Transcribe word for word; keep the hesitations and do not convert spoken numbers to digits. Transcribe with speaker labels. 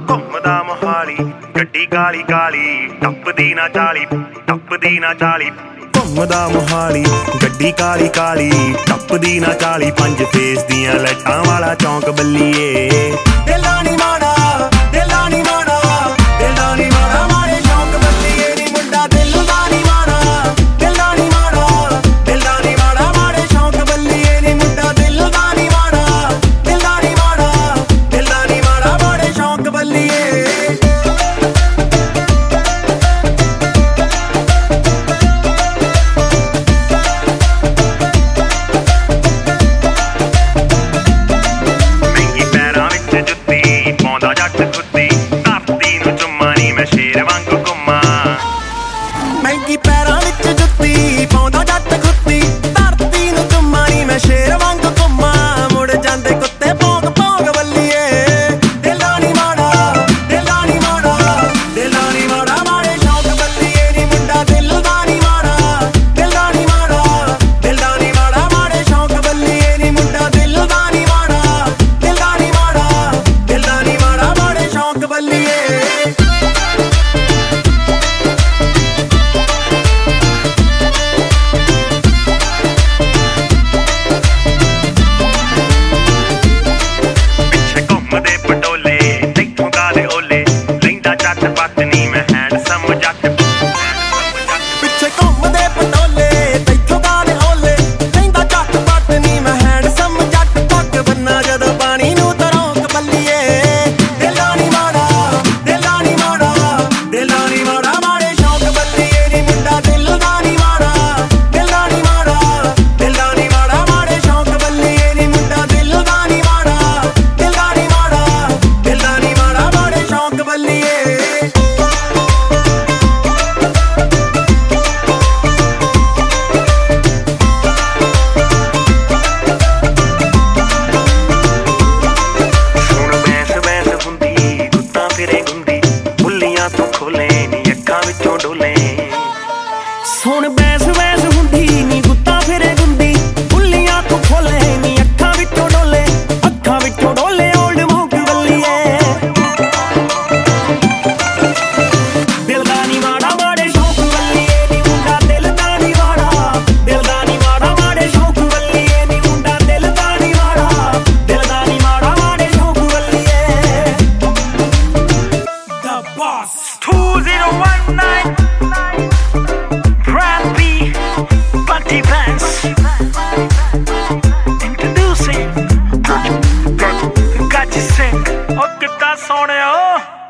Speaker 1: ਘੁੰਮਦਾ ਮੋਹਾਲੀ ਗੱਡੀ ਕਾਲੀ ਕਾਲੀ ਟੱਪਦੀ ਨਾ ਚਾਲੀ ਟੱਪਦੀ ਨਾ ਚਾਲੀ ਘੁੰਮਦਾ ਮੋਹਾਲੀ ਗੱਡੀ ਕਾਲੀ ਕਾਲੀ ਟੱਪਦੀ ਨਾ ਚਾਲੀ ਪੰਜ ਫੇਸ ਦੀਆਂ ਲਾਈਟਾਂ ਵਾਲਾ ਚੌਂਕ ਬੱਲੀਏ ਦਿਲਾਂ ਨੀ ਮਾੜਾ ਦਿਲਾਂ ਨੀ ਮਾੜਾ ਦਿਲਾਂ ਨੀ ਮਾੜਾ ਮਾਰੇ ਚੌਂਕ ਬੱਲੀਏ ਨੀ ਮੁੰਡਾ ਦਿਲ ਦਾ ਨੀ ਮਾੜਾ ਦਿਲਾਂ ਨੀ ਮਾੜਾ ਦਿਲਾਂ ਨੀ ਮਾੜਾ ਮਾਰੇ ਚੌਂਕ ਬੱਲੀਏ ਨੀ ਮੁੰਡਾ ਦਿਲ ਦਾ ਨੀ ਮਾੜਾ ਦਿਲਾਂ ਨੀ ਮਾੜਾ ਦਿਲਾਂ ਨੀ ਮਾੜਾ ਮਾਰੇ ਚੌਂਕ ਬੱਲੀਏ ਮਹਿੰਗੀ ਪੈਰਾਂ ਵਿੱਚ ਜੁੱਤੀ ਪਾਉਂਦਾ ਜੱਟ ਖੁੱਤੀ ਧਰਤੀ ਨੂੰ ਚੁੰਮਾ ਨੀ ਮੈਂ ਸ਼ੇਰ ਵਾਂਗ ਘੁੰਮਾਂ ਮੁੜ ਜਾਂਦੇ ਕੁੱਤੇ ਭੌਂਕ ਭੌਂਕ ਬੱਲੀਏ ਦਿਲਾਂ ਨੀ ਮਾੜਾ ਦਿਲਾਂ ਨੀ ਮਾੜਾ ਦਿਲਾਂ ਨੀ ਮਾੜਾ ਮਾਰੇ ਸ਼ੌਂਕ ਬੱਲੀਏ ਨੀ ਮੁੰਡਾ ਦਿਲ ਦਾ ਨੀ ਮਾੜਾ ਦਿਲਾਂ ਨੀ ਮਾੜਾ ਦਿਲਾਂ ਨੀ ਮਾੜਾ ਮਾਰੇ ਸ਼ੌਂਕ ਬੱਲੀਏ ਨੀ ਮੁੰਡਾ ਦਿਲ ਦਾ ਨੀ ਮਾੜਾ ਦਿਲਾਂ ਨੀ ਮਾੜਾ ਦਿਲਾਂ ਨੀ ਮਾੜਾ ਮਾਰੇ ਸ਼ੌਂਕ ਬੱਲੀਏ ਪਿੱਛੇ ਘੁੰਮਦੇ ਪਟੋਲੇ ਤੈਥੋਂ ਗਾਲੇ ਓਲੇ ਕਹਿੰਦਾ ਝੱਟ ਪੱਟ ਨੀ ਮੈਂ ਹੈਂਡਸਮ ਜੱਟ ਪੱਗ ਬੰਨਾ ਜਦੋਂ ਪਾਣੀ ਨੂੰ ਤਰੋਂਕ ਬੱਲੀਏ ਦਿਲਾਂ ਨੀ ਮਾੜਾ ਦਿਲਾਂ ਨੀ ਮਾੜਾ ਦਿਲਾਂ ਨੀ ਮਾੜਾ ਮਾਰੇ ਸ਼ੌਂਕ ਬੱਲੀਏ ਨੀ ਮੁੰਡਾ ਦਿਲ ਦਾ ਨੀ ਮਾੜਾ ਦਿਲਾਂ ਨੀ ਮਾੜਾ ਦਿਲਾਂ ਨੀ ਮਾੜਾ ਮਾਰੇ ਸ਼ੌਂਕ ਬੱਲੀਏ ਨੀ ਮੁੰਡਾ ਦਿਲ ਦਾ ਨੀ ਮਾੜਾ ਦਿਲਾਂ ਨੀ ਮਾੜਾ ਦਿਲਾਂ ਨੀ ਮਾੜਾ ਮਾਰੇ ਸ਼ੌਂਕ ਬੱਲੀਏ ਸੁਣ ਬੈਸ ਬੈਸ ਹੁੰਦੀ ਨੀ ਗੁੱਤਾ ਫਿਰੇ ਗੁੰਦੀ ਬੁੱਲੀਆਂ ਤੂੰ ਖੋਲੇ ਨੀ ਅੱਖਾਂ ਵਿੱਚੋਂ ਡੋਲੇ ਅੱਖਾਂ ਵਿੱਚੋਂ ਡੋਲੇ ਓਲਡ ਮੌਂਕ ਬੱਲੀਏ ਦਿਲ ਦਾ ਨੀ ਮਾੜਾ ਮਾੜੇ ਸ਼ੌਂਕ ਬੱਲੀਏ ਨੀ ਮੁੰਡਾ ਦਿਲ ਦਾ ਨੀ ਮਾੜਾ ਦਿਲ ਦਾ ਨੀ ਮਾੜਾ ਮਾੜੇ ਸ਼ੌਂਕ ਬੱਲੀਏ ਨੀ ਮੁੰਡਾ ਦਿਲ ਦਾ ਨੀ ਮਾੜਾ ਦਿਲ ਦਾ ਨੀ ਮਾੜਾ ਮਾੜੇ ਸ਼ੌਂਕ ਬੱਲੀਏ The Boss two zero one nine Introducing Gachi Singh, oh, ਕਿੱਦਾਂ ਸੋਹਣਿਆ